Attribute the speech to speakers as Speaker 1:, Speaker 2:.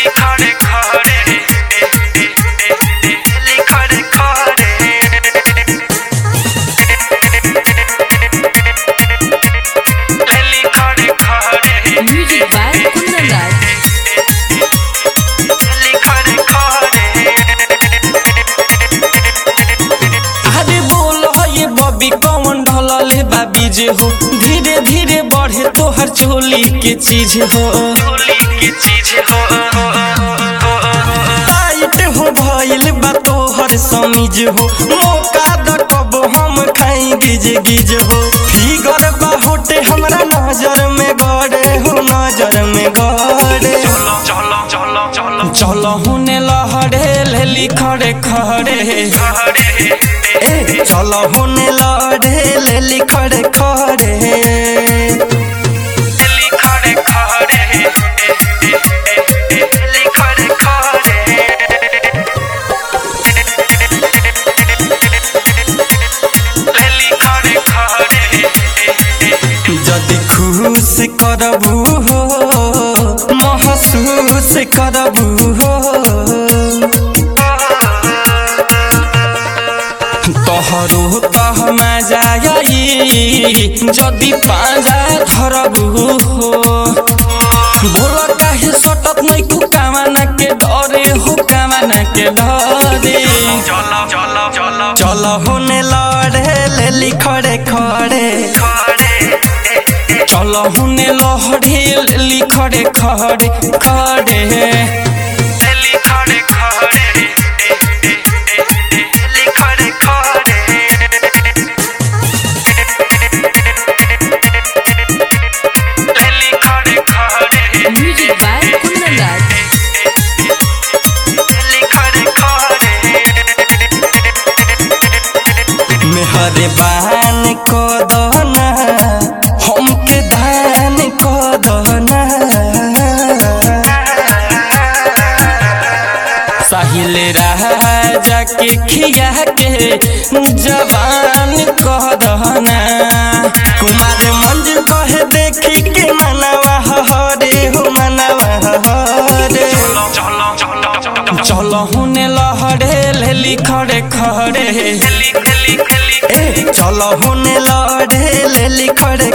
Speaker 1: खड़े खड़े खड़े खड़े खड़े खड़े
Speaker 2: Music by Kundan Raj.
Speaker 1: खड़े खड़े
Speaker 3: अरे बोल ये बबी कौन ढलले बाबी जे हो धीरे धीरे बढ़े तोहर चोली के चीज हो
Speaker 1: होली की चीज हो
Speaker 3: टाइट हो भइल बा तोहर समीज हो मौका द कब हम खाई गिज गिज हो फिगर बा होटे हमरा नजर में गड़े हो नजर में गड़े
Speaker 1: चलो चलो चलो चलो
Speaker 3: चलो हुने लहरे लेली खड़े खड़े
Speaker 1: खड़े
Speaker 3: ए चलो हुने लहरे लेली खड़े खड़े
Speaker 1: खड़े खड़े खड़े खड़े खड़े खड़े
Speaker 3: जदि खुश करबू हो महसूस करबू हो तोहरो तह मजा आई जदि पाजा धरबू हो बोला काहे सटत नहीं कु कामना के डरे हो कामना के डरे
Speaker 1: चलो चलो चलो
Speaker 3: चल होने लड़े लेली खड़े खड़े चल होने लहरे लेली खड़े खड़े खड़े
Speaker 1: खड़े खड़े खड़े खड़े खड़े खड़े
Speaker 2: Music by Kundan Raj.
Speaker 1: खड़े खड़े
Speaker 3: मेहरे बान को दना हमके दान को दना साहिल राजा के खिया के जवान को दना कुमार मंज बहे देखी के मनवा हरे हो मनवा हरे
Speaker 1: चलो चलो चलो
Speaker 3: चलो हुने लहरे लेली खड़े खड़े
Speaker 1: खली खली
Speaker 3: ए चलो होने लड़े लेली खड़े